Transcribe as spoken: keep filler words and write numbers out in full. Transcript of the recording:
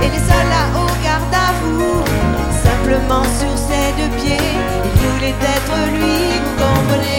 il est seul là au garde à vous, simplement sur ses deux pieds. Il voulait être lui, vous comprenez.